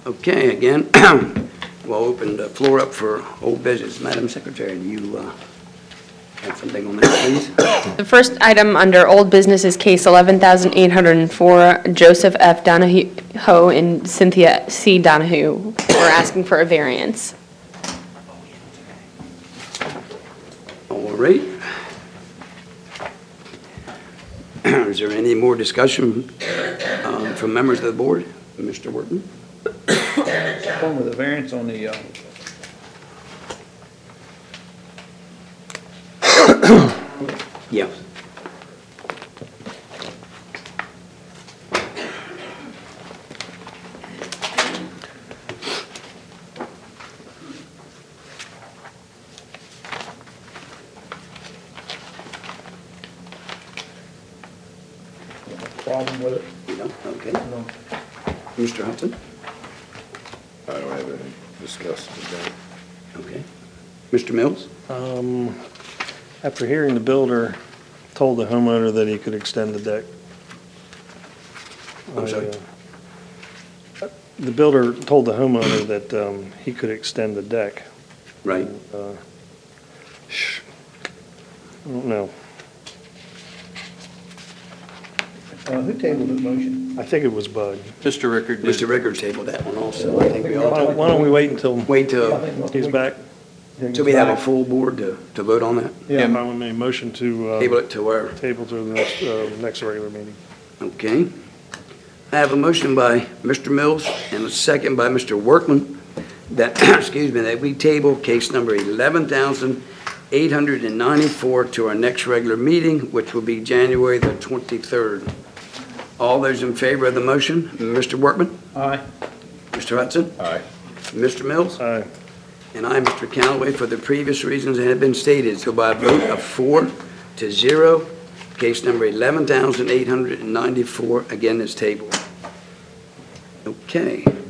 Okay, again, we'll open the floor up for old business. Madam Secretary, do you have something on that, please? The first item under old business is case 11,804, Joseph F. Donahue and Cynthia C. Donahue. We're asking for a variance. All right. Is there any more discussion from members of the board? Mr. Workman? One with a variance on the, Yeah. problem with it. You don't? Okay. Mr. Hudson? I don't have anything to discuss today. Okay. Mr. Mills? After hearing the builder told the homeowner that he could extend the deck. I'm sorry? The builder told the homeowner that he could extend the deck. Right. I don't know. Who tabled the motion? I think it was Bud. Mr. Rickard did. Mr. Rickard tabled that one also. I think we all Why don't we wait until wait till, he's back? so we have a full board to vote on that? Yeah, I would make a motion to Table it to where? table to the next regular meeting. Okay. I have a motion by Mr. Mills and a second by Mr. Workman that, excuse me, that we table case number 11,894 to our next regular meeting, which will be January the 23rd. All those in favor of the motion, Mr. Workman? Aye. Mr. Hudson? Aye. Mr. Mills? Aye. And I, Mr. Callaway, for the previous reasons that have been stated. So by a vote of 4-0, case number 11,894 again is tabled. Okay.